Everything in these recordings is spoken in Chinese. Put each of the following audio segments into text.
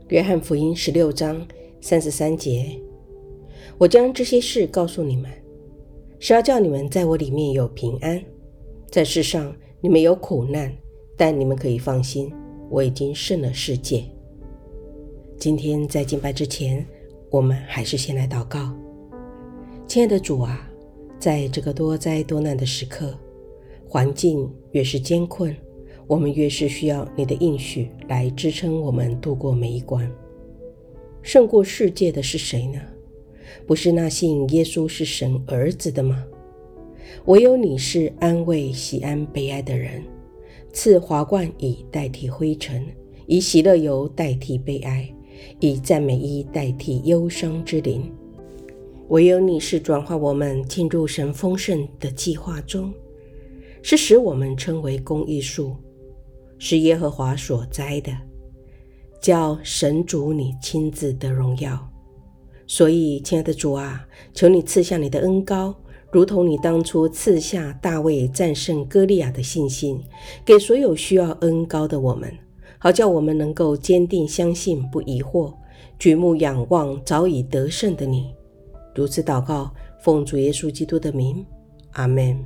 约翰福音16章33节，我将这些事告诉你们，是要叫你们在我里面有平安。在世上你们有苦难，但你们可以放心，我已经胜了世界。今天在敬拜之前，我们还是先来祷告。亲爱的主啊，在这个多灾多难的时刻，环境越是艰困，我们越是需要你的应许来支撑我们度过每一关。胜过世界的是谁呢？不是那信耶稣是神儿子的吗？唯有你是安慰喜安悲哀的人，赐华冠以代替灰尘，以喜乐油代替悲哀，以赞美衣代替忧伤之灵。唯有你是转化我们进入神丰盛的计划中，是使我们称为公义树，是耶和华所栽的，叫神主你亲自得荣耀。所以亲爱的主啊，求你赐下你的恩膏，如同你当初赐下大卫战胜歌利亚的信心，给所有需要恩膏的我们，好叫我们能够坚定相信，不疑惑，举目仰望早已得胜的你。如此祷告，奉主耶稣基督的名，阿们。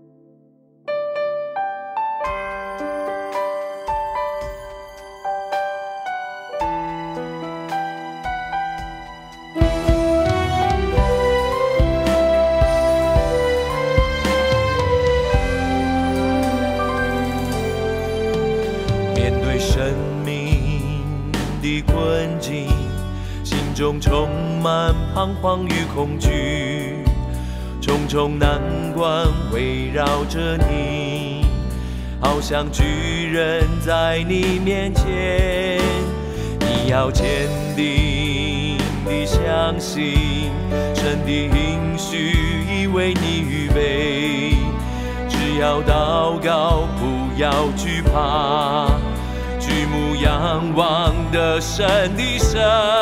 面对生命的困境，心中充满彷徨与恐惧，重重难关围绕着你，好像巨人在你面前。你要坚定地相信，神的应许已为你预备，只要祷告，不要惧怕，举目仰望的神的神，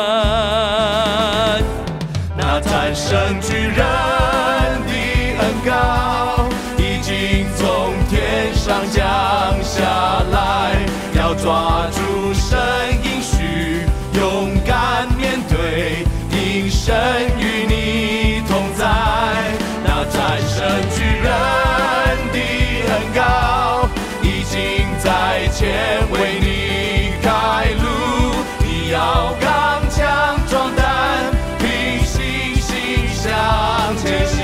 那战胜巨人的恩膏已经从天上降下来，要抓住神应许，勇敢面对，因神与你同在。那战胜巨人的恩膏已经在前为你开路，你要刚强壮胆，凭信心向前行。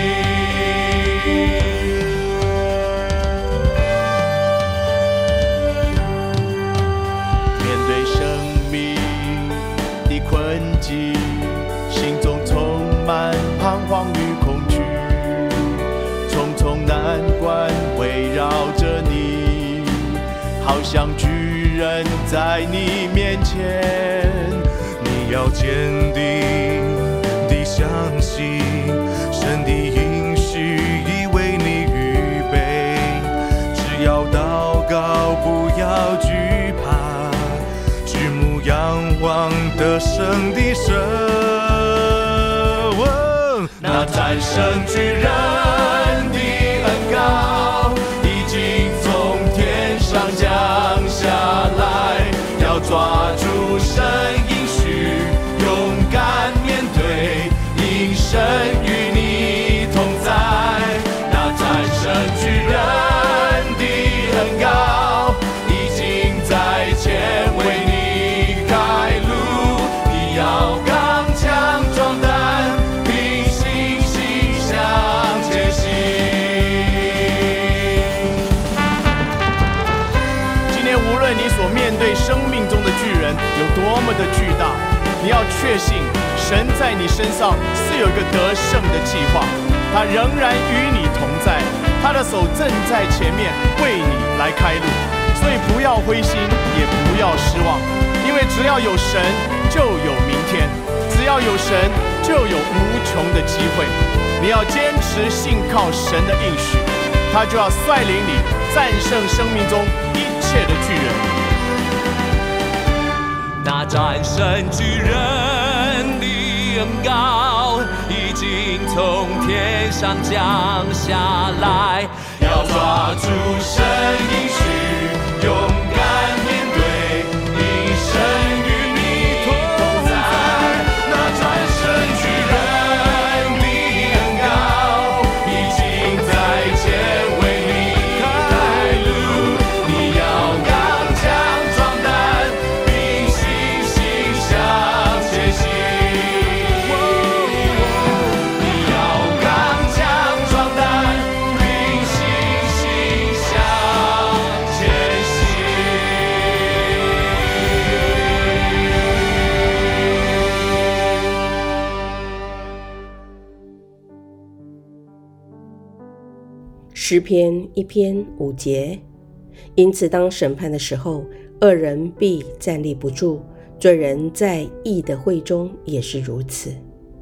面对生命的困境，心中充满彷徨与恐惧，重重难关围绕着你，好像巨人在你面前。你要坚定地相信，神的应许已为你预备，只要祷告，不要惧怕，举目仰望得胜的神，那战胜巨人的恩膏已经从天上降下来，要抓住神应许，勇敢面对，因神与你同在。那战胜巨人的恩膏已经在前为你开路，你要刚强壮胆，凭信心向前行。今天无论你所面对生命中的巨人有多么的巨大，你要确信神在你身上是有一个得胜的计划，他仍然与你同在，他的手正在前面为你来开路。所以不要灰心，也不要失望，因为只要有神就有明天，只要有神就有无穷的机会。你要坚持信靠神的应许，他就要率领你战胜生命中一切的巨人。那战胜巨人的恩膏已经从天上降下来，要抓住神应许，勇敢面对，因神与你诗篇1篇5节，因此当审判的时候，恶人必站立不住，罪人在义的会中也是如此。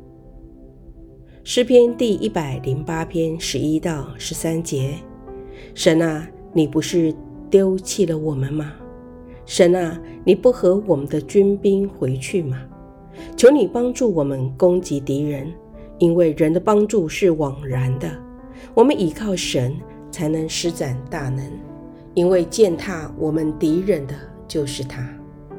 诗篇第108篇11到13节，神啊，你不是丢弃了我们吗？神啊，你不和我们的军兵回去吗？求你帮助我们攻击敌人，因为人的帮助是枉然的，我们倚靠神才能施展大能，因为践踏我们敌人的就是他。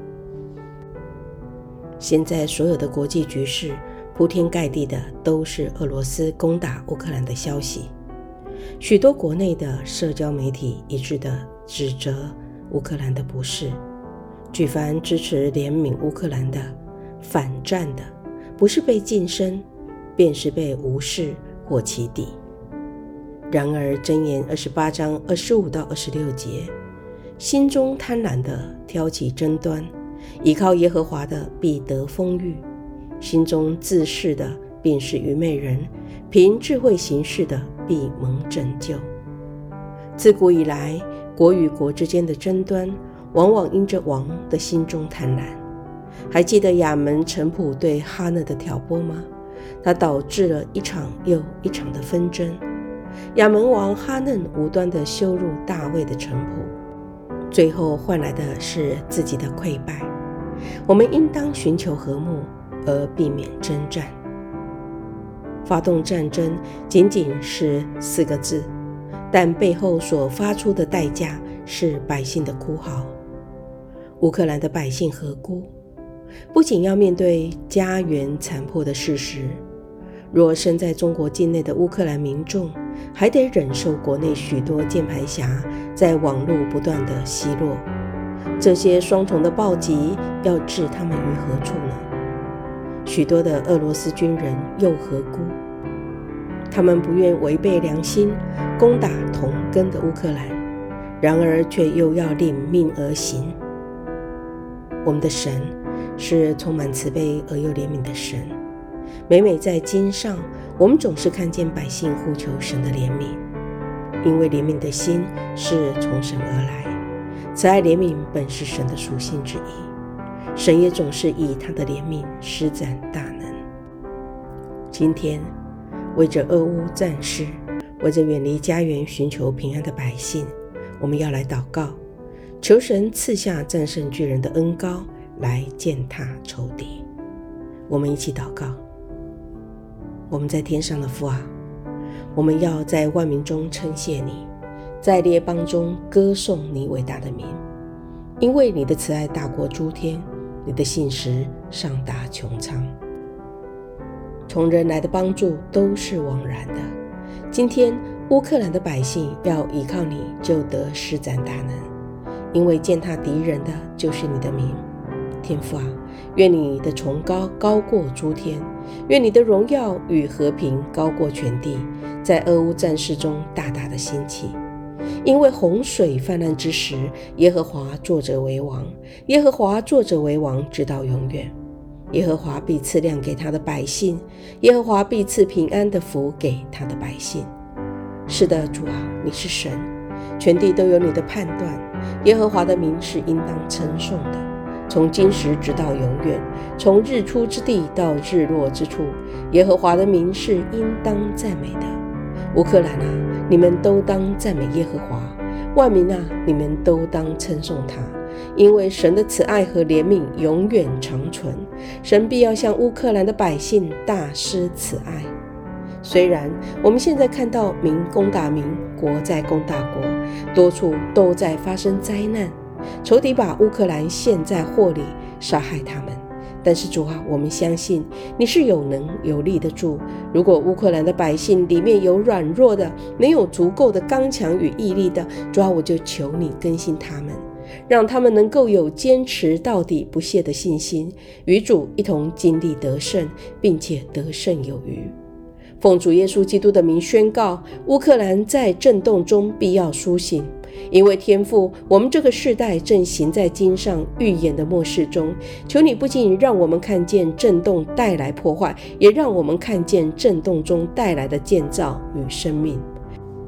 现在所有的国际局势铺天盖地的都是俄罗斯攻打乌克兰的消息，许多国内的社交媒体一致的指责乌克兰的不是，举凡支持怜悯乌克兰的、反战的，不是被晋升，便是被无视或起底。然而箴言28章25到26节，心中贪婪的挑起争端，倚靠耶和华的必得丰裕，心中自恃的便是愚昧人，凭智慧行事的必蒙拯救。自古以来，国与国之间的争端往往因着王的心中贪婪。还记得亚门臣仆对哈嫩的挑拨吗？它导致了一场又一场的纷争。亚门王哈嫩无端地羞辱大卫的臣仆，最后换来的是自己的溃败。我们应当寻求和睦，而避免征战。发动战争仅仅是4个字，但背后所发出的代价是百姓的哭嚎。乌克兰的百姓何辜？不仅要面对家园残破的事实，若身在中国境内的乌克兰民众，还得忍受国内许多键盘侠在网络不断的奚落。这些双重的暴击要置他们于何处呢？许多的俄罗斯军人又何辜？他们不愿违背良心攻打同根的乌克兰，然而却又要领命而行。我们的神是充满慈悲而又怜悯的神，每每在经上，我们总是看见百姓呼求神的怜悯，因为怜悯的心是从神而来，慈爱怜悯本是神的属性之一，神也总是以他的怜悯施展大能。今天为着俄乌战事，为着远离家园寻求平安的百姓，我们要来祷告，求神赐下战胜巨人的恩膏来践踏仇敌。我们一起祷告。我们在天上的父啊，我们要在万民中称谢你，在列邦中歌颂你伟大的名，因为你的慈爱大过诸天，你的信实上达穹苍。从人来的帮助都是枉然的，今天乌克兰的百姓要依靠你，就得施展大能，因为践踏敌人的就是你的名。天父啊，愿你的崇高高过诸天，愿你的荣耀与和平高过全地，在俄乌战事中大大的兴起。因为洪水泛滥之时，耶和华坐着为王，耶和华坐着为王直到永远。耶和华必赐亮给他的百姓，耶和华必赐平安的福给他的百姓。是的，主啊，你是神，全地都有你的判断，耶和华的名是应当称颂的，从今时直到永远，从日出之地到日落之处，耶和华的名是应当赞美的。乌克兰啊，你们都当赞美耶和华，万民啊，你们都当称颂他，因为神的慈爱和怜悯永远长存，神必要向乌克兰的百姓大施慈爱。虽然我们现在看到民攻打民，国在攻打国，多处都在发生灾难，仇敌把乌克兰陷在祸里，杀害他们。但是主啊，我们相信你是有能有力的主。如果乌克兰的百姓里面有软弱的，没有足够的刚强与毅力的，主啊，我就求你更新他们，让他们能够有坚持到底不懈的信心，与主一同经历得胜，并且得胜有余。奉主耶稣基督的名宣告，乌克兰在震动中必要苏醒，因为天父，我们这个世代正行在经上预言的末世中。求你不仅让我们看见震动带来破坏，也让我们看见震动中带来的建造与生命。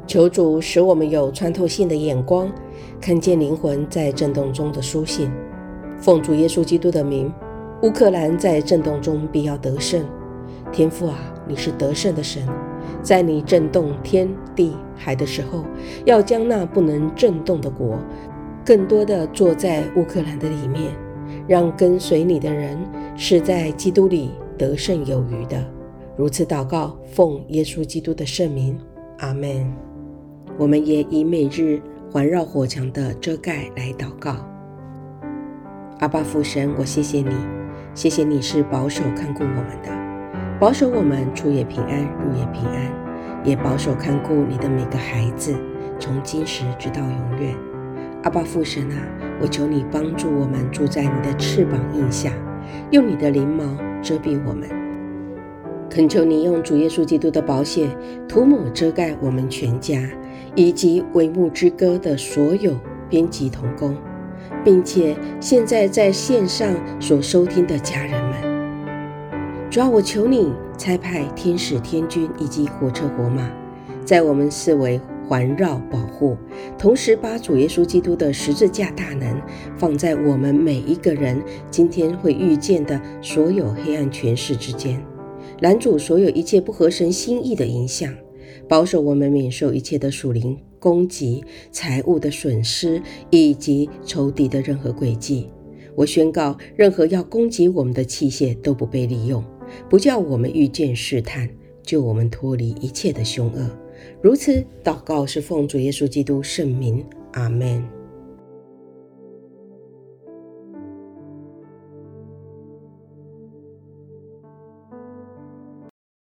求主使我们有穿透性的眼光，看见灵魂在震动中的苏醒。奉主耶稣基督的名，乌克兰在震动中必要得胜。天父啊，你是得胜的神，在你震动天地海的时候，要将那不能震动的国更多的坐在乌克兰的里面，让跟随你的人是在基督里得胜有余的。如此祷告，奉耶稣基督的圣名，阿们。我们也以每日环绕火墙的遮盖来祷告。阿爸父神，我谢谢你，谢谢你是保守看顾我们的，保守我们出也平安，入也平安，也保守看顾你的每个孩子，从今时直到永远。阿爸父神啊，我求你帮助我们住在你的翅膀荫下，用你的翎毛遮蔽我们。恳求你用主耶稣基督的宝血涂抹遮盖我们全家，以及为牧之歌的所有编辑同工，并且现在在线上所收听的家人们。主啊，我求你差派天使天军以及火车火马，在我们四围环绕保护，同时把主耶稣基督的十字架大能放在我们每一个人今天会遇见的所有黑暗权势之间，拦阻所有一切不合神心意的影响，保守我们免受一切的属灵攻击、财物的损失以及仇敌的任何诡计。我宣告，任何要攻击我们的器械都不被利用，不叫我们遇见试探，救我们脱离一切的凶恶。如此祷告是奉主耶稣基督圣名，阿们。